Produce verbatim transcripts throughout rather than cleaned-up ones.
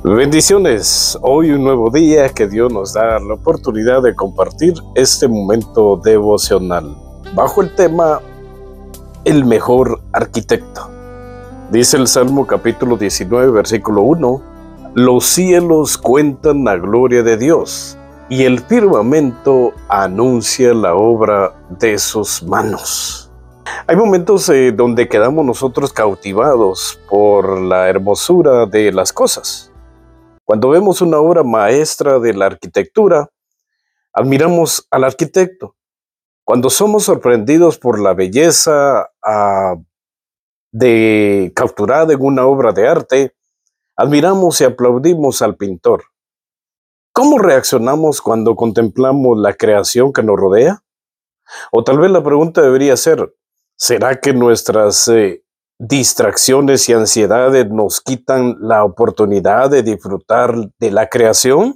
Bendiciones, hoy un nuevo día que Dios nos da la oportunidad de compartir este momento devocional bajo el tema El mejor arquitecto. Dice el Salmo capítulo diecinueve versículo uno: los cielos cuentan la gloria de Dios y el firmamento anuncia la obra de sus manos. Hay momentos eh, donde quedamos nosotros cautivados por la hermosura de las cosas. Cuando vemos una obra maestra de la arquitectura, admiramos al arquitecto. Cuando somos sorprendidos por la belleza uh, de capturada en una obra de arte, admiramos y aplaudimos al pintor. ¿Cómo reaccionamos cuando contemplamos la creación que nos rodea? O tal vez la pregunta debería ser, ¿será que nuestras eh, distracciones y ansiedades nos quitan la oportunidad de disfrutar de la creación?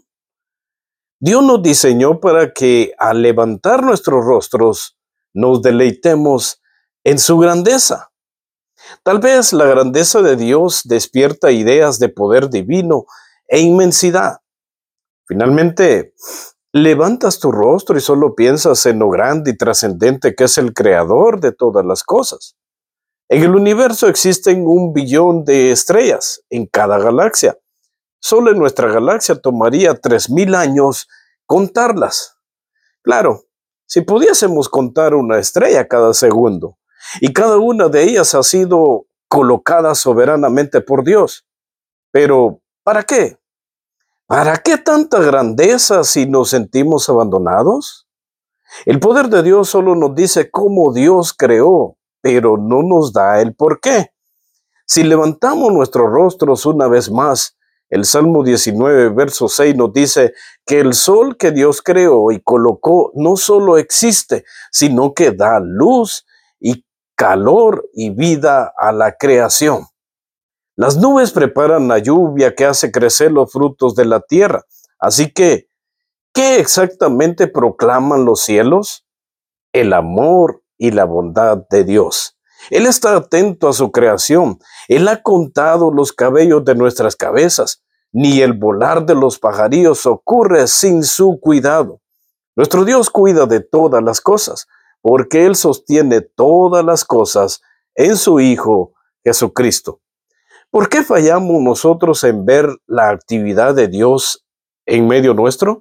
Dios nos diseñó para que al levantar nuestros rostros nos deleitemos en su grandeza. Tal vez la grandeza de Dios despierta ideas de poder divino e inmensidad. Finalmente, levantas tu rostro y solo piensas en lo grande y trascendente que es el creador de todas las cosas. En el universo existen un billón de estrellas en cada galaxia. Solo en nuestra galaxia tomaría tres mil años contarlas. Claro, si pudiésemos contar una estrella cada segundo, y cada una de ellas ha sido colocada soberanamente por Dios. Pero, ¿para qué? ¿Para qué tanta grandeza si nos sentimos abandonados? El poder de Dios solo nos dice cómo Dios creó, pero no nos da el por qué. Si levantamos nuestros rostros una vez más, el Salmo diecinueve, verso seis nos dice que el sol que Dios creó y colocó no solo existe, sino que da luz y calor y vida a la creación. Las nubes preparan la lluvia que hace crecer los frutos de la tierra. Así que, ¿qué exactamente proclaman los cielos? El amor y la bondad de Dios. Él está atento a su creación. Él ha contado los cabellos de nuestras cabezas. Ni el volar de los pajarillos ocurre sin su cuidado. Nuestro Dios cuida de todas las cosas, porque Él sostiene todas las cosas en su Hijo Jesucristo. ¿Por qué fallamos nosotros en ver la actividad de Dios en medio nuestro?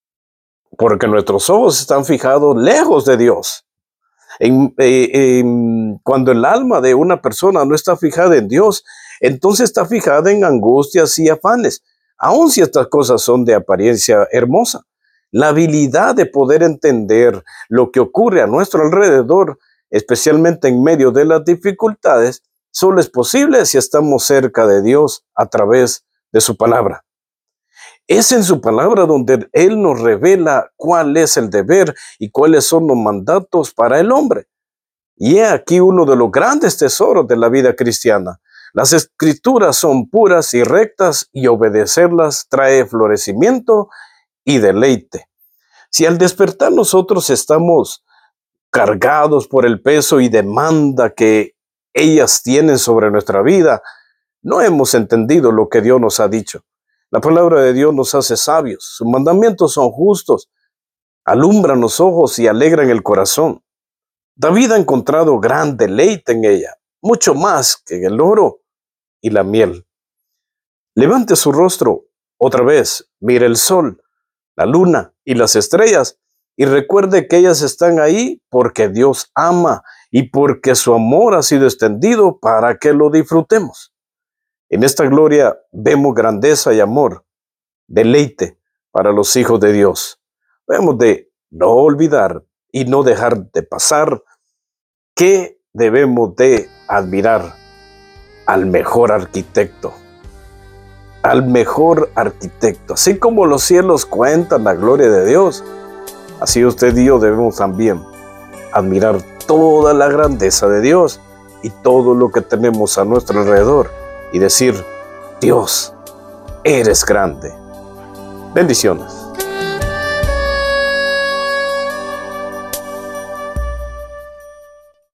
Porque nuestros ojos están fijados lejos de Dios. En, eh, en, cuando el alma de una persona no está fijada en Dios, entonces está fijada en angustias y afanes, aun si estas cosas son de apariencia hermosa. La habilidad de poder entender lo que ocurre a nuestro alrededor, especialmente en medio de las dificultades, solo es posible si estamos cerca de Dios a través de su palabra. Es en su palabra donde Él nos revela cuál es el deber y cuáles son los mandatos para el hombre. Y he aquí uno de los grandes tesoros de la vida cristiana. Las escrituras son puras y rectas y obedecerlas trae florecimiento y deleite. Si al despertar nosotros estamos cargados por el peso y demanda que ellas tienen sobre nuestra vida, no hemos entendido lo que Dios nos ha dicho. La palabra de Dios nos hace sabios, sus mandamientos son justos, alumbran los ojos y alegran el corazón. David ha encontrado gran deleite en ella, mucho más que en el oro y la miel. Levante su rostro otra vez, mire el sol, la luna y las estrellas y recuerde que ellas están ahí porque Dios ama y porque su amor ha sido extendido para que lo disfrutemos. En esta gloria vemos grandeza y amor, deleite para los hijos de Dios. Debemos de no olvidar y no dejar de pasar que debemos de admirar al mejor arquitecto. Al mejor arquitecto. Así como los cielos cuentan la gloria de Dios, así usted y yo debemos también admirar toda la grandeza de Dios y todo lo que tenemos a nuestro alrededor. Y decir, Dios, eres grande. Bendiciones.